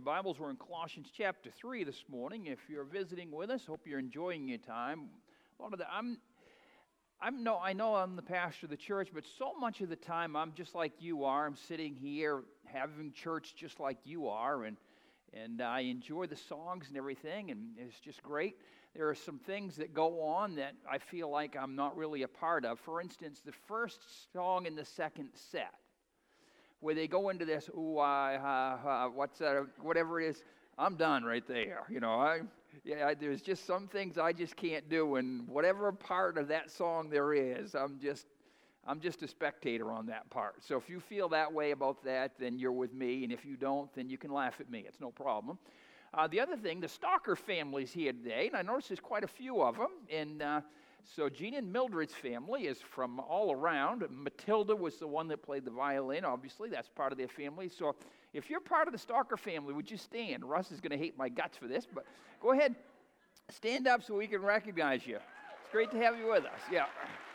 Bibles, we're in Colossians chapter 3 this morning. If you're visiting with us, hope you're enjoying your time. I know I'm the pastor of the church, but so much of the time I'm just like you are. I'm sitting here having church just like you are, and I enjoy the songs and everything, and it's just great. There are some things that go on that I feel like I'm not really a part of. For instance, the first song in the second set, where they go into this, ooh, what's that, whatever it is, I'm done right there. You know, there's just some things I just can't do, and whatever part of that song there is, I'm just a spectator on that part. So if you feel that way about that, then you're with me, and if you don't, then you can laugh at me. It's no problem. The other thing, the Stalker family's here today, and I noticed there's quite a few of them, and so Gina and Mildred's family is from all around. Matilda was the one that played the violin, obviously. That's part of their family. So if you're part of the Stalker family, would you stand? Russ is going to hate my guts for this, but go ahead. Stand up so we can recognize you. It's great to have you with us. Yeah.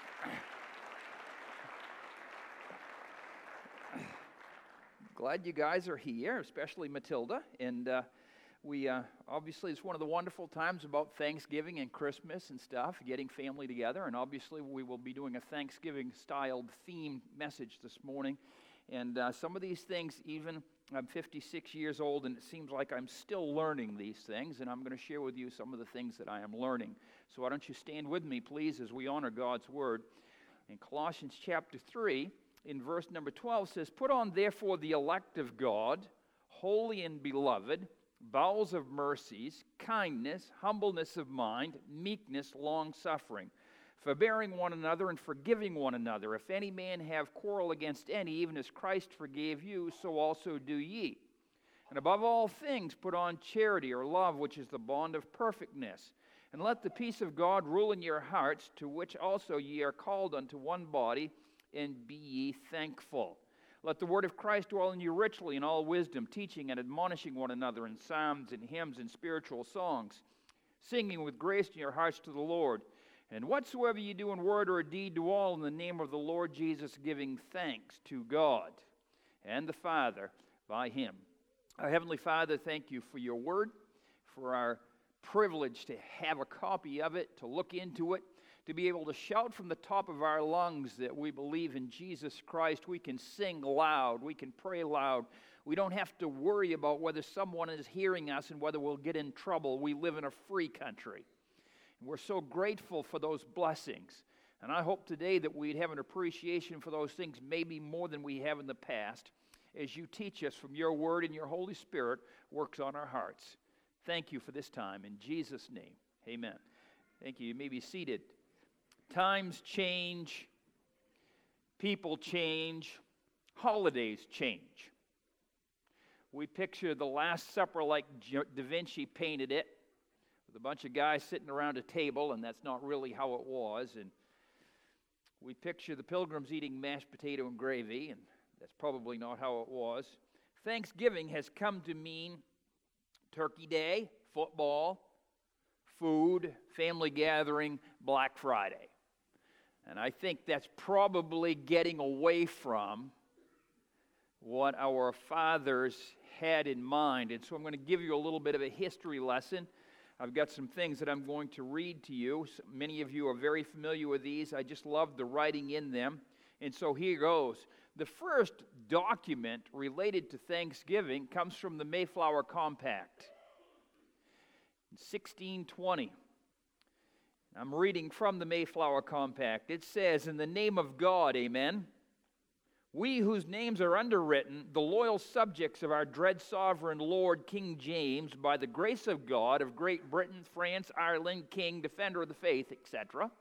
Glad you guys are here, especially Matilda. And we obviously, it's one of the wonderful times about Thanksgiving and Christmas and stuff, getting family together. And obviously, we will be doing a Thanksgiving-styled theme message this morning. And some of these things, even I'm 56 years old, and it seems like I'm still learning these things. And I'm going to share with you some of the things that I am learning. So why don't you stand with me, please, as we honor God's Word. In Colossians chapter 3, in verse number 12, says, "Put on, therefore, the elect of God, holy and beloved, bowels of mercies, kindness, humbleness of mind, meekness, long-suffering, forbearing one another and forgiving one another. If any man have quarrel against any, even as Christ forgave you, so also do ye. And above all things put on charity or love, which is the bond of perfectness. And let the peace of God rule in your hearts, to which also ye are called unto one body, and be ye thankful. Let the word of Christ dwell in you richly in all wisdom, teaching and admonishing one another in psalms and hymns and spiritual songs, singing with grace in your hearts to the Lord. And whatsoever ye do in word or deed, do all in the name of the Lord Jesus, giving thanks to God and the Father by him." Our Heavenly Father, thank you for your word, for our privilege to have a copy of it, to look into it, to be able to shout from the top of our lungs that we believe in Jesus Christ. We can sing loud. We can pray loud. We don't have to worry about whether someone is hearing us and whether we'll get in trouble. We live in a free country. And we're so grateful for those blessings. And I hope today that we'd have an appreciation for those things, maybe more than we have in the past, as you teach us from your word and your Holy Spirit works on our hearts. Thank you for this time. In Jesus' name, amen. Thank you. You may be seated. Times change, people change, holidays change. We picture the Last Supper like Da Vinci painted it, with a bunch of guys sitting around a table, and that's not really how it was. And we picture the pilgrims eating mashed potato and gravy, and that's probably not how it was. Thanksgiving has come to mean Turkey Day, football, food, family gathering, Black Friday. And I think that's probably getting away from what our fathers had in mind. And so I'm going to give you a little bit of a history lesson. I've got some things that I'm going to read to you. Many of you are very familiar with these. I just love the writing in them. And so here goes. The first document related to Thanksgiving comes from the Mayflower Compact in 1620. I'm reading from the Mayflower Compact. It says, "In the name of God, amen. We whose names are underwritten, the loyal subjects of our dread sovereign Lord King James, by the grace of God, of Great Britain, France, Ireland, King, Defender of the Faith, etc.,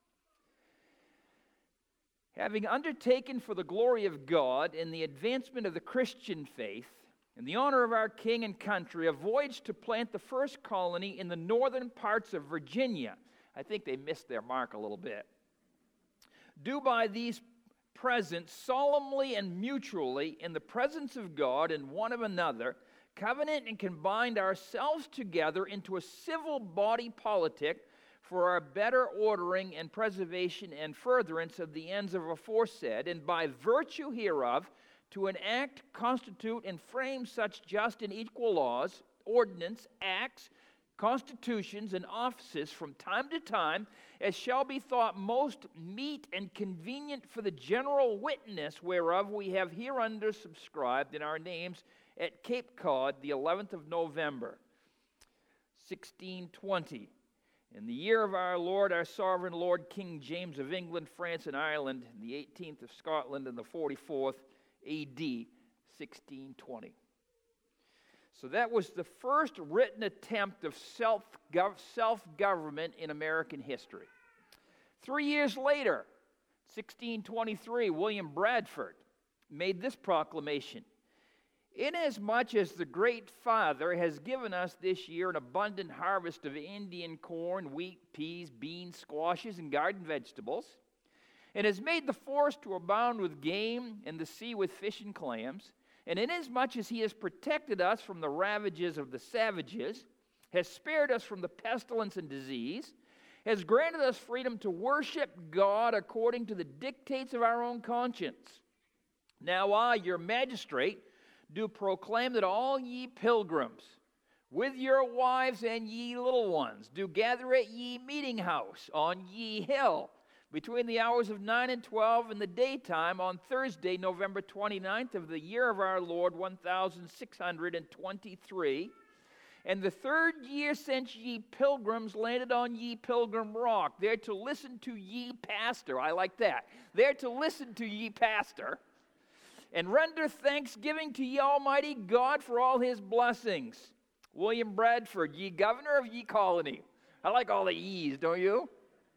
having undertaken for the glory of God and the advancement of the Christian faith, in the honor of our king and country, a voyage to plant the first colony in the northern parts of Virginia." I think they missed their mark a little bit. "Do by these presents solemnly and mutually, in the presence of God and one of another, covenant and combine ourselves together into a civil body politic for our better ordering and preservation and furtherance of the ends of aforesaid, and by virtue hereof to enact, constitute, and frame such just and equal laws, ordinance, acts, constitutions, and offices from time to time as shall be thought most meet and convenient for the general witness whereof we have hereunder subscribed in our names at Cape Cod the 11th of November, 1620. In the year of our Lord, our sovereign Lord, King James of England, France, and Ireland, in the 18th of Scotland, and the 44th A.D., 1620. So that was the first written attempt of self-government in American history. 3 years later, 1623, William Bradford made this proclamation: "Inasmuch as the Great Father has given us this year an abundant harvest of Indian corn, wheat, peas, beans, squashes, and garden vegetables, and has made the forest to abound with game and the sea with fish and clams, and inasmuch as he has protected us from the ravages of the savages, has spared us from the pestilence and disease, has granted us freedom to worship God according to the dictates of our own conscience. Now I, your magistrate, do proclaim that all ye pilgrims, with your wives and ye little ones, do gather at ye meeting house on ye hill, between the hours of 9 and 12 in the daytime on Thursday, November 29th of the year of our Lord, 1623, and the third year since ye pilgrims landed on ye Pilgrim Rock, there to listen to ye pastor." I like that. "There to listen to ye pastor, and render thanksgiving to ye Almighty God for all his blessings. William Bradford, ye governor of ye colony." I like all the ye's, don't you?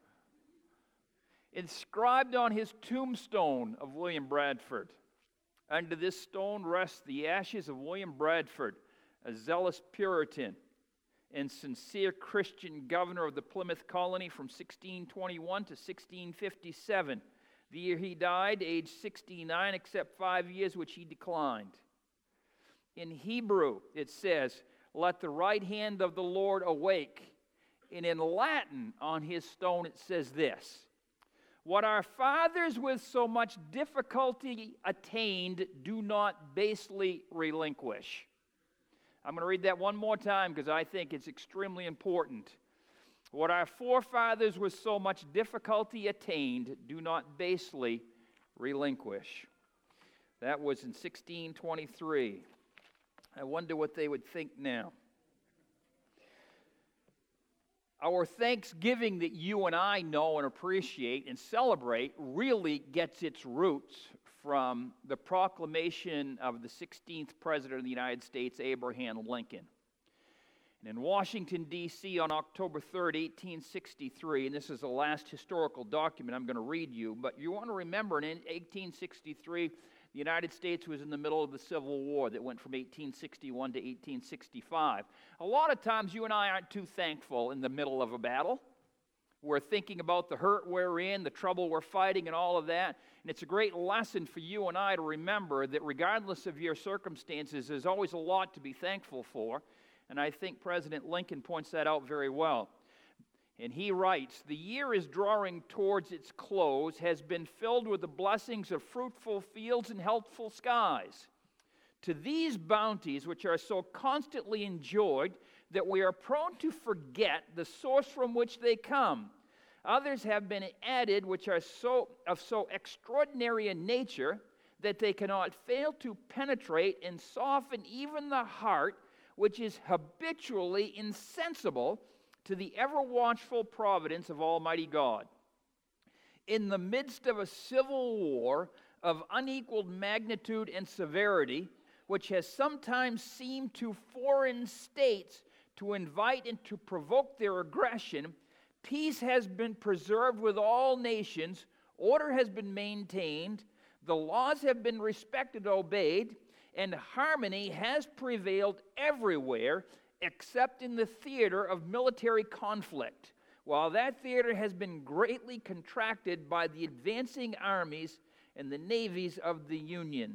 Inscribed on his tombstone of William Bradford. Under this stone rest the ashes of William Bradford, a zealous Puritan and sincere Christian governor of the Plymouth colony from 1621 to 1657. The year he died, age 69, except 5 years which he declined. In Hebrew, it says, "Let the right hand of the Lord awake." And in Latin, on his stone, it says this: "What our fathers with so much difficulty attained, do not basely relinquish." I'm going to read that one more time because I think it's extremely important. "What our forefathers with so much difficulty attained, do not basely relinquish." That was in 1623. I wonder what they would think now. Our Thanksgiving that you and I know and appreciate and celebrate really gets its roots from the proclamation of the 16th President of the United States, Abraham Lincoln. And in Washington, D.C. on October 3rd, 1863, and this is the last historical document I'm going to read you, but you want to remember in 1863, the United States was in the middle of the Civil War that went from 1861 to 1865. A lot of times you and I aren't too thankful in the middle of a battle. We're thinking about the hurt we're in, the trouble we're fighting, and all of that. And it's a great lesson for you and I to remember that regardless of your circumstances, there's always a lot to be thankful for. And I think President Lincoln points that out very well. And he writes, "The year is drawing towards its close, has been filled with the blessings of fruitful fields and healthful skies. To these bounties, which are so constantly enjoyed that we are prone to forget the source from which they come, others have been added which are of so extraordinary a nature that they cannot fail to penetrate and soften even the heart, which is habitually insensible to the ever-watchful providence of Almighty God. In the midst of a civil war of unequaled magnitude and severity, which has sometimes seemed to foreign states to invite and to provoke their aggression, peace has been preserved with all nations, order has been maintained, the laws have been respected and obeyed, and harmony has prevailed everywhere except in the theater of military conflict, while that theater has been greatly contracted by the advancing armies and the navies of the Union.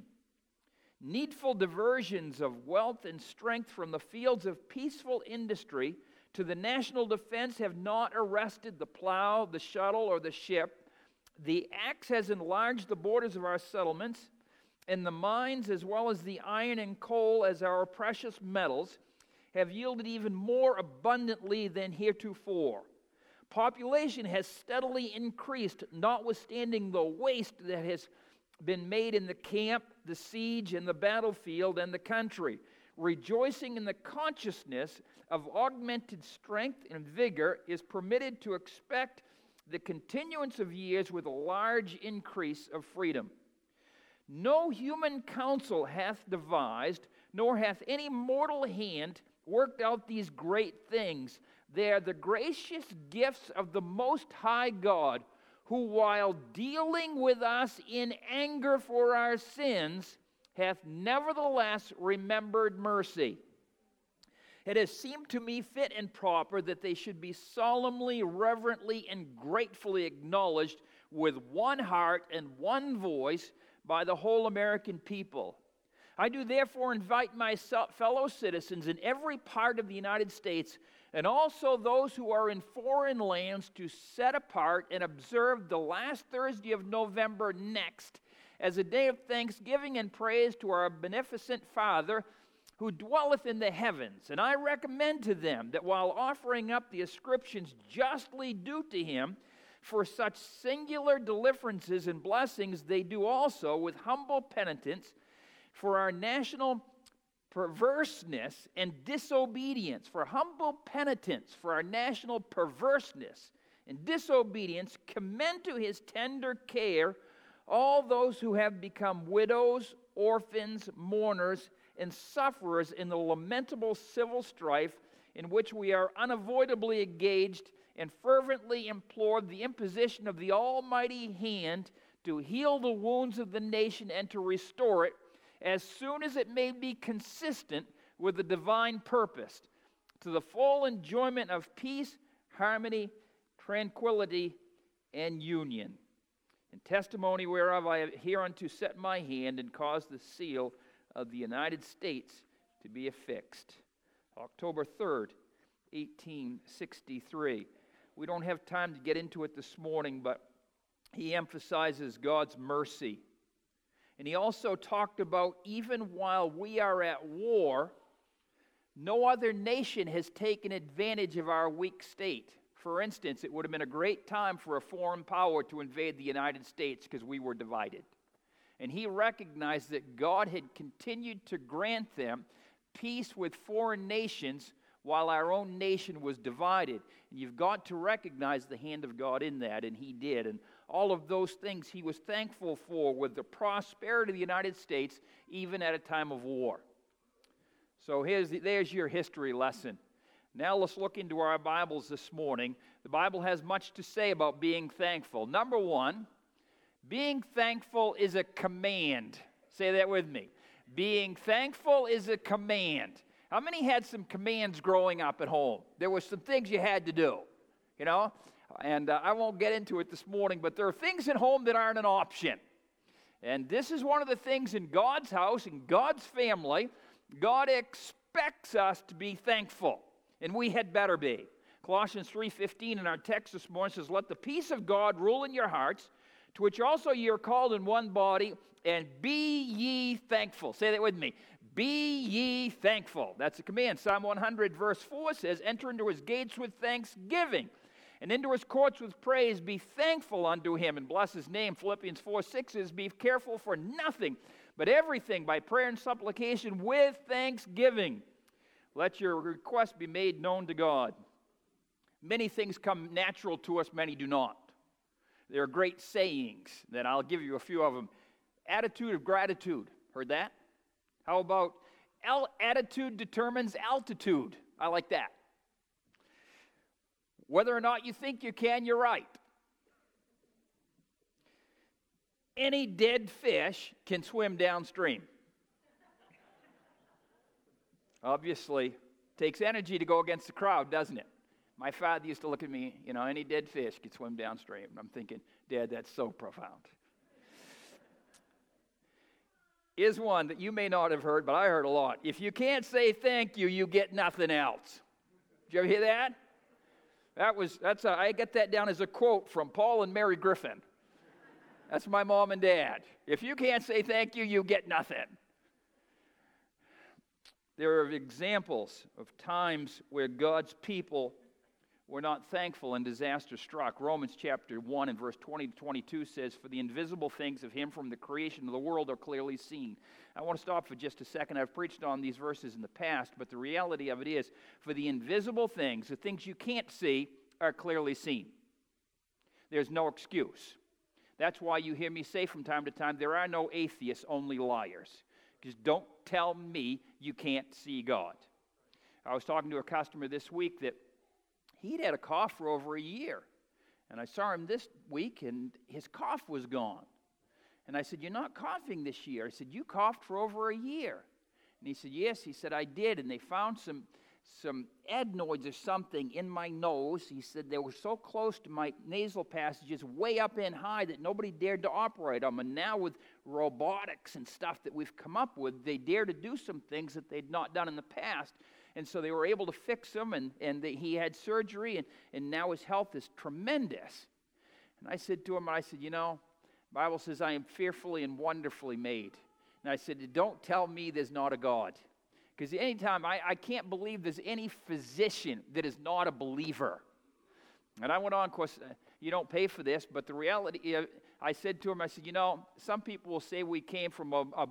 Needful diversions of wealth and strength from the fields of peaceful industry to the national defense have not arrested the plow, the shuttle, or the ship. The axe has enlarged the borders of our settlements, and the mines, as well as the iron and coal as our precious metals, have yielded even more abundantly than heretofore. Population has steadily increased, notwithstanding the waste that has been made in the camp, the siege, and the battlefield, and the country. Rejoicing in the consciousness of augmented strength and vigor is permitted to expect the continuance of years with a large increase of freedom. No human counsel hath devised, nor hath any mortal hand worked out these great things. They are the gracious gifts of the Most High God, who, while dealing with us in anger for our sins, hath nevertheless remembered mercy. It has seemed to me fit and proper that they should be solemnly, reverently, and gratefully acknowledged with one heart and one voice by the whole American people. I do therefore invite my fellow citizens in every part of the United States, and also those who are in foreign lands, to set apart and observe the last Thursday of November next as a day of thanksgiving and praise to our beneficent Father who dwelleth in the heavens. And I recommend to them that while offering up the ascriptions justly due to him, for such singular deliverances and blessings, they do also with humble penitence for our national perverseness and disobedience, for humble penitence for our national perverseness and disobedience, commend to his tender care all those who have become widows, orphans, mourners, and sufferers in the lamentable civil strife in which we are unavoidably engaged, and fervently implore the imposition of the almighty hand to heal the wounds of the nation and to restore it as soon as it may be consistent with the divine purpose, to the full enjoyment of peace, harmony, tranquility, and union. In testimony whereof I have hereunto set my hand and caused the seal of the United States to be affixed. October 3rd, 1863. We don't have time to get into it this morning, but he emphasizes God's mercy. And he also talked about even while we are at war, no other nation has taken advantage of our weak state. For instance, it would have been a great time for a foreign power to invade the United States because we were divided. And he recognized that God had continued to grant them peace with foreign nations while our own nation was divided. And you've got to recognize the hand of God in that, and he did. And all of those things he was thankful for with the prosperity of the United States, even at a time of war. So there's your history lesson. Now let's look into our Bibles this morning. The Bible has much to say about being thankful. Number one, being thankful is a command. Say that with me. Being thankful is a command. How many had some commands growing up at home? There were some things you had to do, you know? And I won't get into it this morning, but there are things at home that aren't an option. And this is one of the things in God's house, in God's family. God expects us to be thankful, and we had better be. Colossians 3:15 in our text this morning says, "Let the peace of God rule in your hearts, to which also ye are called in one body, and be ye thankful." Say that with me. Be ye thankful. That's a command. Psalm 100 verse 4 says, "Enter into his gates with thanksgiving, and into his courts with praise. Be thankful unto him, and bless his name." Philippians 4:6 says, "Be careful for nothing, but everything by prayer and supplication with thanksgiving. Let your request be made known to God." Many things come natural to us, many do not. There are great sayings that I'll give you a few of them. Attitude of gratitude. Heard that? How about attitude determines altitude? I like that. Whether or not you think you can, you're right. Any dead fish can swim downstream. Obviously, takes energy to go against the crowd, doesn't it? My father used to look at me, any dead fish can swim downstream. And I'm thinking, Dad, that's so profound. Is one that you may not have heard, but I heard a lot. If you can't say thank you, you get nothing else. Did you ever hear that? I get that down as a quote from Paul and Mary Griffin. That's my mom and dad. If you can't say thank you, you get nothing. There are examples of times where God's people were not thankful and disaster struck. Romans chapter 1 and verse 20 to 22 says, "For the invisible things of him from the creation of the world are clearly seen." I want to stop for just a second. I've preached on these verses in the past, but the reality of it is, for the invisible things, the things you can't see, are clearly seen. There's no excuse. That's why you hear me say from time to time, there are no atheists, only liars. Just don't tell me you can't see God. I was talking to a customer this week that he'd had a cough for over a year. And I saw him this week, and his cough was gone. And I said, "You're not coughing this year." I said, "You coughed for over a year." And he said, "Yes." He said, "I did." And they found some adenoids or something in my nose. He said they were so close to my nasal passages, way up in high, that nobody dared to operate them. And now with robotics and stuff that we've come up with, they dare to do some things that they'd not done in the past. And so they were able to fix them, and he had surgery, and now his health is tremendous. And I said to him, "You know, the Bible says I am fearfully and wonderfully made." And I said, "Don't tell me there's not a God." Because anytime, I can't believe there's any physician that is not a believer. And I went on, of course, you don't pay for this, but the reality, I said to him, I said, "You know, some people will say we came from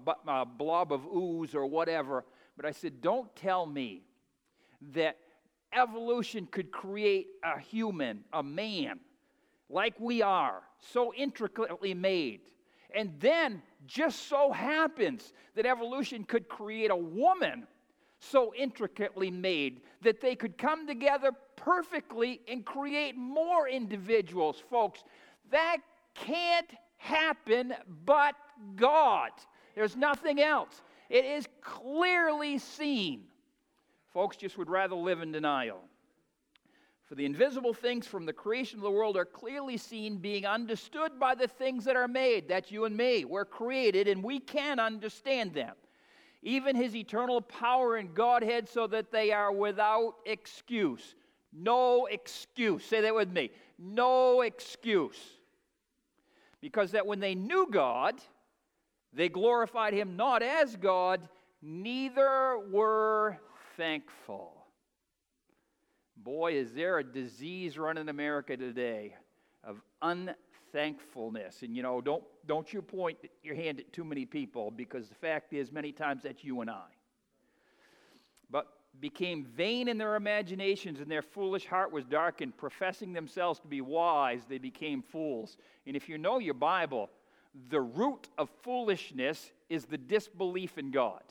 a blob of ooze or whatever, but I said, don't tell me that evolution could create a human, a man, like we are, so intricately made. And then just so happens that evolution could create a woman so intricately made that they could come together perfectly and create more individuals." Folks, that can't happen but God. There's nothing else. It is clearly seen. Folks just would rather live in denial. "For the invisible things from the creation of the world are clearly seen, being understood by the things that are made." That's you and me. We're created, and we can understand them. "Even his eternal power and Godhead, so that they are without excuse." No excuse. Say that with me. No excuse. "Because that when they knew God, they glorified him not as God, neither were thankful." Boy, is there a disease running America today of unthankfulness. And, you know, don't you point your hand at too many people, because the fact is, many times that's you and I. "But became vain in their imaginations, and their foolish heart was darkened. Professing themselves to be wise, they became fools." And if you know your Bible, the root of foolishness is the disbelief in God.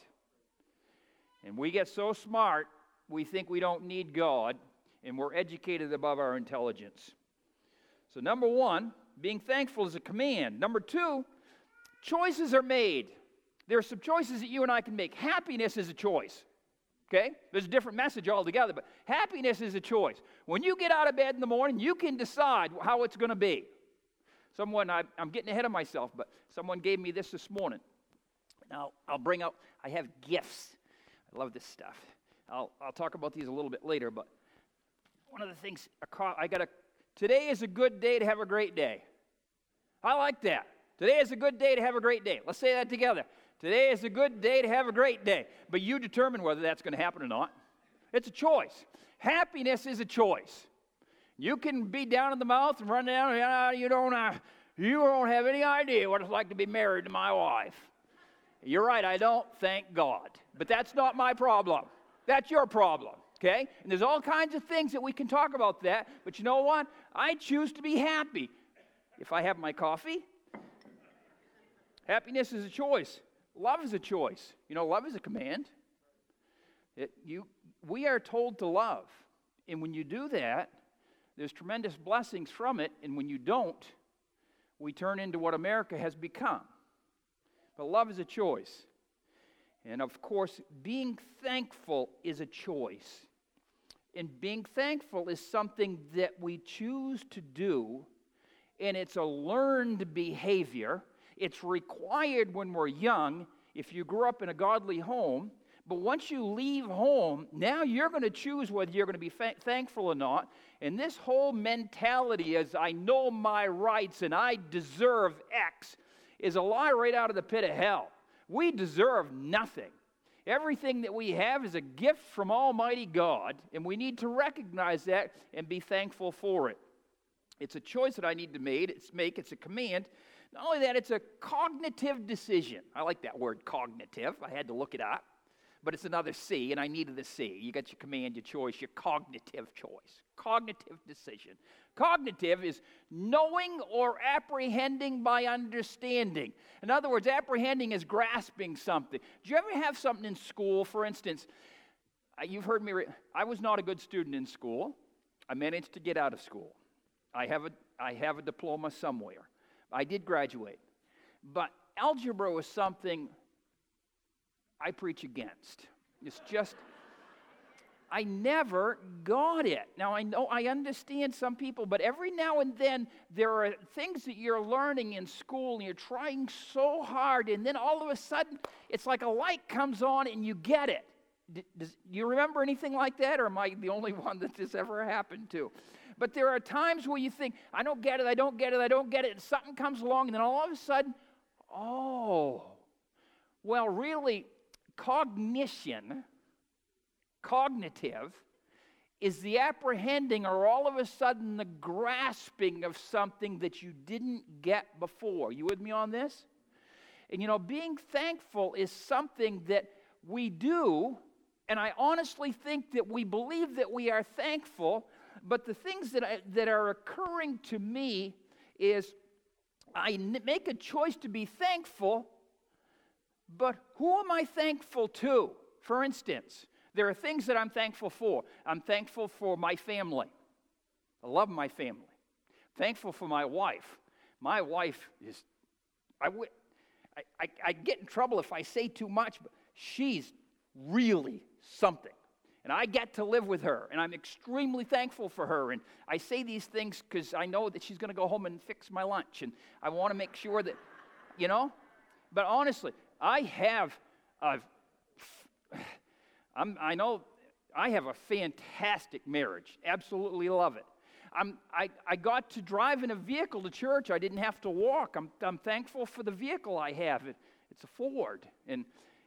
And we get so smart, we think we don't need God, and we're educated above our intelligence. So number one, being thankful is a command. Number two, choices are made. There are some choices that you and I can make. Happiness is a choice. Okay? There's a different message altogether, but happiness is a choice. When you get out of bed in the morning, you can decide how it's going to be. I'm getting ahead of myself, but someone gave me this morning. Now, I have gifts. I love this stuff. I'll talk about these a little bit later, but one of the things today is a good day to have a great day. I like that. Today is a good day to have a great day. Let's say that together. Today is a good day to have a great day. But you determine whether that's going to happen or not. It's a choice. Happiness is a choice. You can be down in the mouth and run down, you don't have any idea what it's like to be married to my wife. You're right, I don't, thank God. But that's not my problem. That's your problem, okay? And there's all kinds of things that we can talk about that, but you know what? I choose to be happy if I have my coffee. Happiness is a choice. Love is a choice. You know, love is a command. We are told to love. And when you do that, there's tremendous blessings from it. And when you don't, we turn into what America has become. But love is a choice. And of course, being thankful is a choice. And being thankful is something that we choose to do, and it's a learned behavior. It's required when we're young if you grew up in a godly home, But once you leave home, now you're going to choose whether you're going to be thankful or not. And this whole mentality is, I know my rights and I deserve X, is a lie right out of the pit of hell. We deserve nothing. Everything that we have is a gift from Almighty God, and we need to recognize that and be thankful for it. It's a choice that I need to make. It's a command. Not only that, it's a cognitive decision. I like that word, cognitive. I had to look it up. But it's another C, and I needed the C. You got your command, your choice, your cognitive choice. Cognitive decision. Cognitive is knowing or apprehending by understanding. In other words, apprehending is grasping something. Do you ever have something in school, for instance, you've heard me, I was not a good student in school. I managed to get out of school. I have a diploma somewhere. I did graduate. But algebra was something I preach against. It's just, I never got it. Now, I know, I understand some people, but every now and then there are things that you're learning in school and you're trying so hard, and then all of a sudden it's like a light comes on and you get it. Do you remember anything like that, or am I the only one that this ever happened to? But there are times where you think, I don't get it, and something comes along, and then all of a sudden, oh, well, really, cognitive, is the apprehending or all of a sudden the grasping of something that you didn't get before. You with me on this? And being thankful is something that we do, and I honestly think that we believe that we are thankful, but the things that are occurring to me is I make a choice to be thankful, but who am I thankful to? For instance, there are things that I'm thankful for. I'm thankful for my family. I love my family. Thankful for my wife. My wife is, I get in trouble if I say too much, but she's really something. And I get to live with her, and I'm extremely thankful for her. And I say these things because I know that she's going to go home and fix my lunch, and I want to make sure that, But honestly, I know I have a fantastic marriage. Absolutely love it. I got to drive in a vehicle to church. I didn't have to walk. I'm thankful for the vehicle I have. It's a Ford. And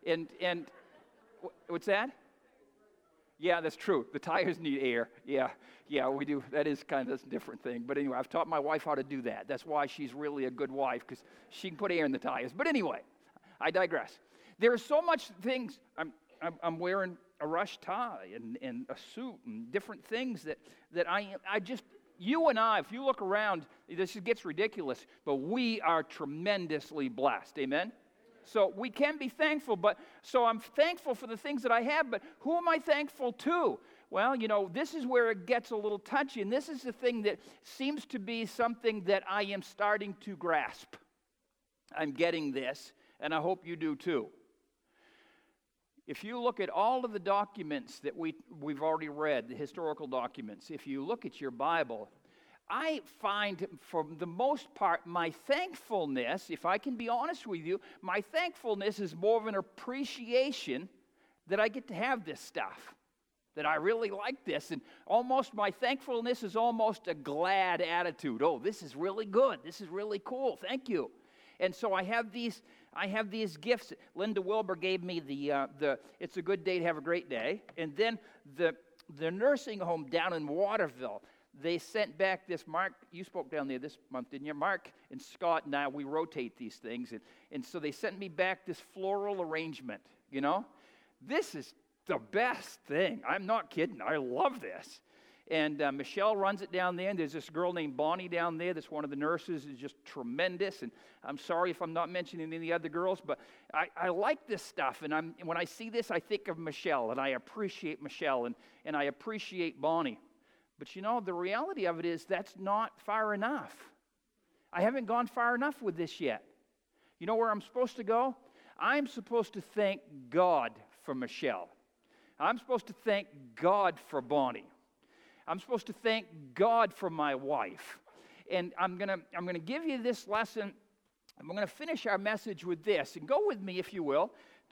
what's that? Yeah, that's true. The tires need air. Yeah, we do. That is kind of a different thing. But anyway, I've taught my wife how to do that. That's why she's really a good wife, because she can put air in the tires. But anyway, I digress. There are so much things. I'm wearing a rush tie and a suit and different things that I just, you and I, if you look around, this gets ridiculous, but we are tremendously blessed. Amen? So we can be thankful, so I'm thankful for the things that I have, but who am I thankful to? Well, this is where it gets a little touchy, and this is the thing that seems to be something that I am starting to grasp. I'm getting this, and I hope you do too. If you look at all of the documents that we've already read, the historical documents, if you look at your Bible, I find, for the most part, my thankfulness, if I can be honest with you, my thankfulness is more of an appreciation that I get to have this stuff, that I really like this, and almost my thankfulness is almost a glad attitude. Oh, this is really good. This is really cool. Thank you. And so I have these gifts. Linda Wilbur gave me the It's a Good Day to Have a Great Day, and then the nursing home down in Waterville, they sent back this. Mark, you spoke down there this month, didn't you? Mark and Scott and I, we rotate these things. And so they sent me back this floral arrangement, This is the best thing. I'm not kidding. I love this. And Michelle runs it down there, and there's this girl named Bonnie down there that's one of the nurses, is just tremendous. And I'm sorry if I'm not mentioning any of the other girls, but I like this stuff. And when I see this, I think of Michelle, and I appreciate Michelle, and I appreciate Bonnie. But the reality of it is that's not far enough. I haven't gone far enough with this yet. You know where I'm supposed to go? I'm supposed to thank God for Michelle. I'm supposed to thank God for Bonnie. I'm supposed to thank God for my wife. And I'm going to give you this lesson. I'm going to finish our message with this. And go with me, if you will,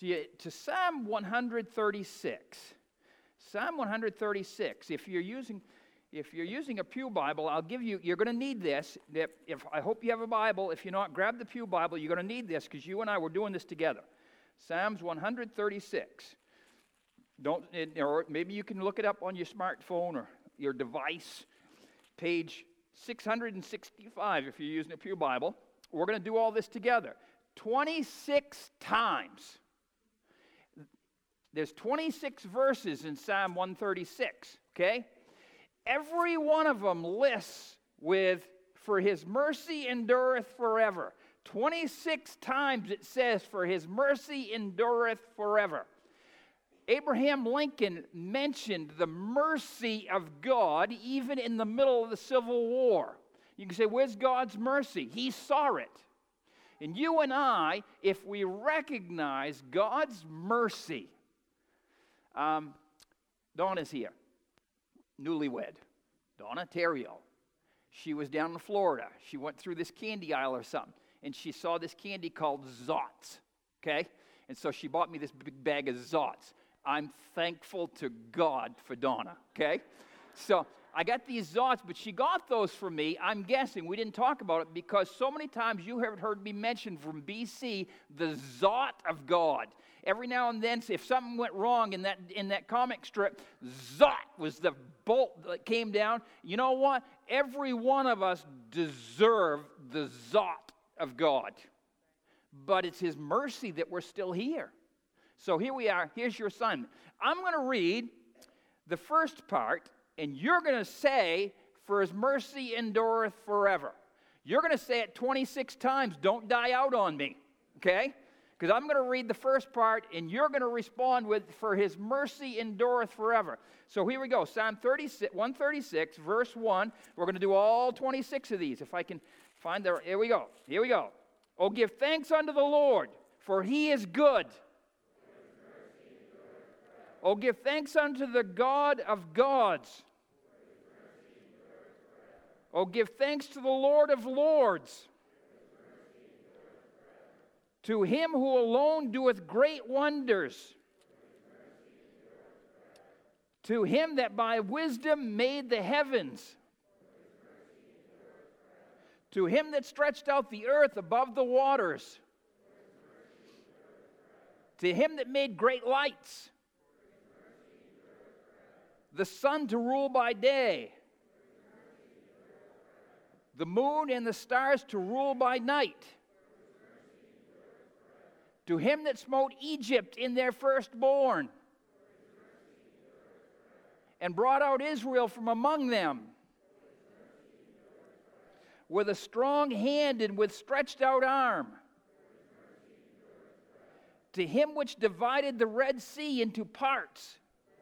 to Psalm 136. Psalm 136. If you're using a Pew Bible, you're going to need this. I hope you have a Bible. If you're not, grab the Pew Bible. You're going to need this because you and I were doing this together. Psalms 136. Or maybe you can look it up on your smartphone or your device. Page 665 if you're using a Pew Bible. We're going to do all this together. 26 times. There's 26 verses in Psalm 136, okay? Every one of them lists with, for his mercy endureth forever. 26 times it says, for his mercy endureth forever. Abraham Lincoln mentioned the mercy of God even in the middle of the Civil War. You can say, where's God's mercy? He saw it. And you and I, if we recognize God's mercy, Donna's here, newlywed, Donna Terrio. She was down in Florida. She went through this candy aisle or something, and she saw this candy called Zots, okay? And so she bought me this big bag of Zots. I'm thankful to God for Donna, okay? So I got these Zots, but she got those for me. I'm guessing, we didn't talk about it, because so many times you have heard me mention from BC the Zot of God. Every now and then, if something went wrong in that comic strip, Zot was the bolt that came down. You know what? Every one of us deserve the Zot of God. But it's his mercy that we're still here. So here we are. Here's your assignment. I'm going to read the first part, and you're going to say, for his mercy endureth forever. You're going to say it 26 times. Don't die out on me, okay? Because I'm going to read the first part, and you're going to respond with, for his mercy endureth forever. So here we go. Psalm 136, verse 1. We're going to do all 26 of these. If I can find the... Here we go. Here we go. Oh, give thanks unto the Lord, for he is good. Oh, give thanks unto the God of gods. Oh, give thanks to the Lord of lords. To him who alone doeth great wonders. To him that by wisdom made the heavens. To him that stretched out the earth above the waters. To him that made great lights. The sun to rule by day. The moon and the stars to rule by night. To him that smote Egypt in their firstborn, and brought out Israel from among them, with a strong hand and with stretched out arm. To him which divided the Red Sea into parts,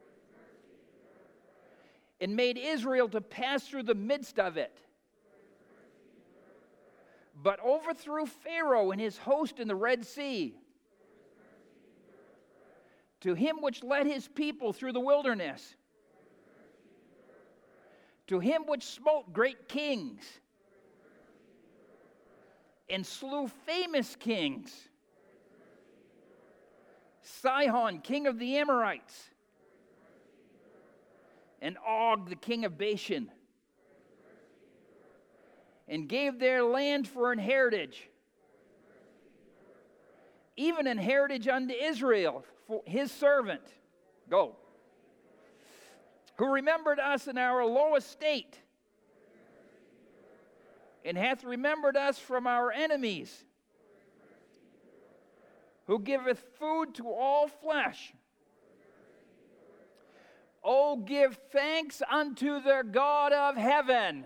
and made Israel to pass through the midst of it, but overthrew Pharaoh and his host in the Red Sea. To him which led his people through the wilderness. To him which smote great kings. And slew famous kings. Sihon, king of the Amorites. And Og, the king of Bashan. And gave their land for an heritage. Even an heritage unto Israel, for his servant. Go. Who remembered us in our low estate, and hath remembered us from our enemies. Who giveth food to all flesh. Oh, give thanks unto the God of heaven.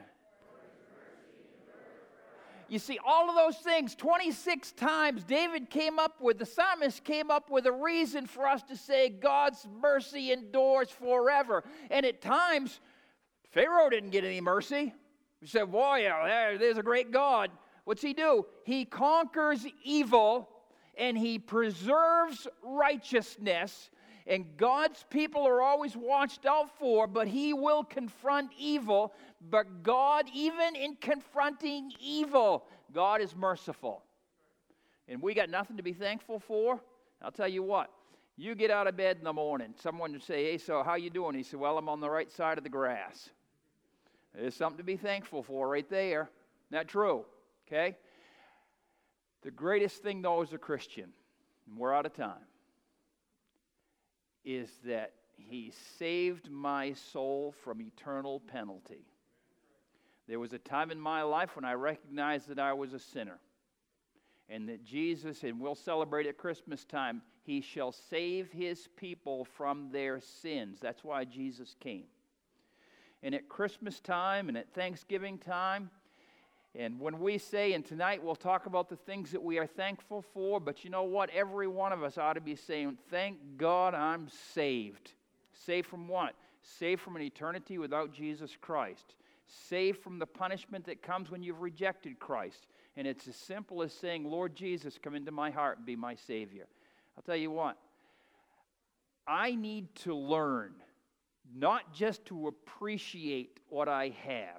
You see, all of those things, 26 times, the psalmist came up with a reason for us to say God's mercy endures forever. And at times, Pharaoh didn't get any mercy. He said, boy, there's a great God. What's he do? He conquers evil, and he preserves righteousness. And God's people are always watched out for, but he will confront evil. But God, even in confronting evil, God is merciful. And we got nothing to be thankful for? I'll tell you what, you get out of bed in the morning, someone would say, hey, so how you doing? He said, well, I'm on the right side of the grass. There's something to be thankful for right there. Isn't that true? Okay? The greatest thing, though, as a Christian, and we're out of time, is that he saved my soul from eternal penalty. There was a time in my life when I recognized that I was a sinner, and that Jesus, and we'll celebrate at Christmas time, he shall save his people from their sins. That's why Jesus came. And at Christmas time and at Thanksgiving time, and when we say, and tonight we'll talk about the things that we are thankful for, but you know what? Every one of us ought to be saying, thank God I'm saved. Saved from what? Saved from an eternity without Jesus Christ. Saved from the punishment that comes when you've rejected Christ. And it's as simple as saying, Lord Jesus, come into my heart and be my Savior. I'll tell you what, I need to learn not just to appreciate what I have,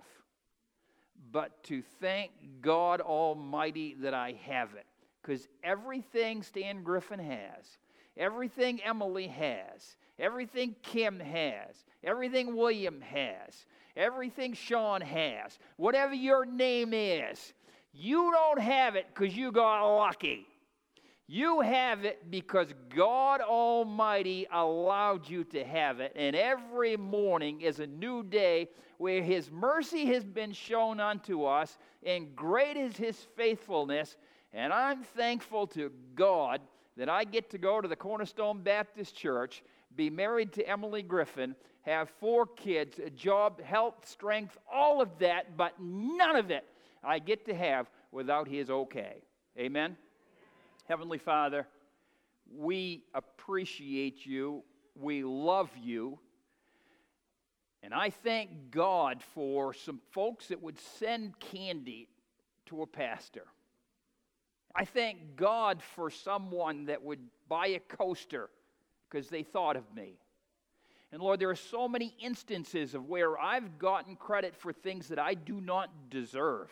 but to thank God Almighty that I have it. Because everything Stan Griffin has, everything Emily has, everything Kim has, everything William has, everything Sean has, whatever your name is, you don't have it because you got lucky. You have it because God Almighty allowed you to have it. And every morning is a new day where his mercy has been shown unto us, and great is his faithfulness. And I'm thankful to God that I get to go to the Cornerstone Baptist Church, be married to Emily Griffin, have 4 kids, a job, health, strength, all of that, but none of it I get to have without his okay. Amen? Heavenly Father, we appreciate you. We love you. And I thank God for some folks that would send candy to a pastor. I thank God for someone that would buy a coaster because they thought of me. And Lord, there are so many instances of where I've gotten credit for things that I do not deserve.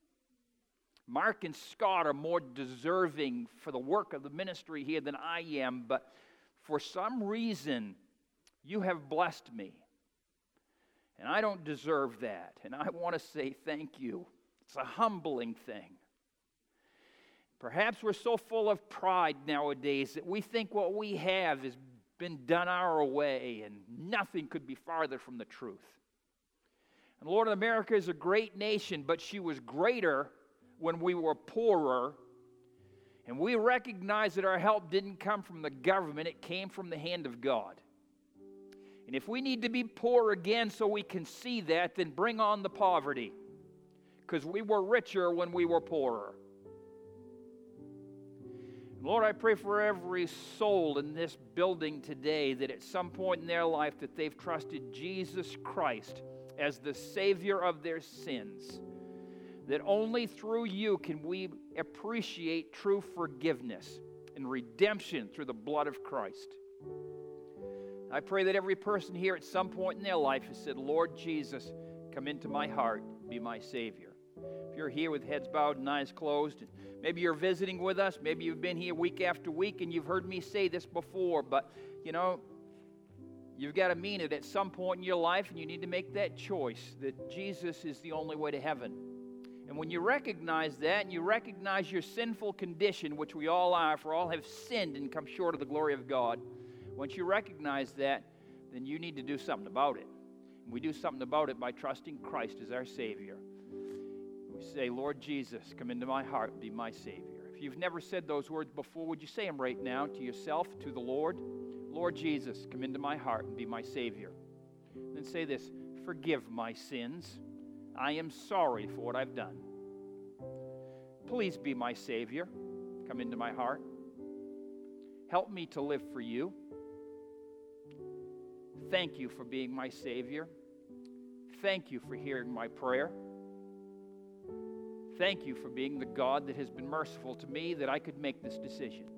Mark and Scott are more deserving for the work of the ministry here than I am, but for some reason, you have blessed me. And I don't deserve that. And I want to say thank you. It's a humbling thing. Perhaps we're so full of pride nowadays that we think what we have has been done our way, and nothing could be farther from the truth. And Lord, America is a great nation, but she was greater when we were poorer, and we recognize that our help didn't come from the government, it came from the hand of God. And if we need to be poor again so we can see that, then bring on the poverty, because we were richer when we were poorer. Lord, I pray for every soul in this building today that at some point in their life that they've trusted Jesus Christ as the Savior of their sins. That only through you can we appreciate true forgiveness and redemption through the blood of Christ. I pray that every person here at some point in their life has said, Lord Jesus, come into my heart, be my Savior. If you're here with heads bowed and eyes closed, and maybe you're visiting with us, maybe you've been here week after week and you've heard me say this before, but you know, you've got to mean it at some point in your life, and you need to make that choice that Jesus is the only way to heaven. And when you recognize that, and you recognize your sinful condition, which we all are, for all have sinned and come short of the glory of God, once you recognize that, then you need to do something about it. And we do something about it by trusting Christ as our Savior. We say, Lord Jesus, come into my heart and be my Savior. If you've never said those words before, would you say them right now to yourself, to the Lord? Lord Jesus, come into my heart and be my Savior. Then say this, forgive my sins. I am sorry for what I've done. Please be my Savior. Come into my heart. Help me to live for you. Thank you for being my Savior. Thank you for hearing my prayer. Thank you for being the God that has been merciful to me that I could make this decision.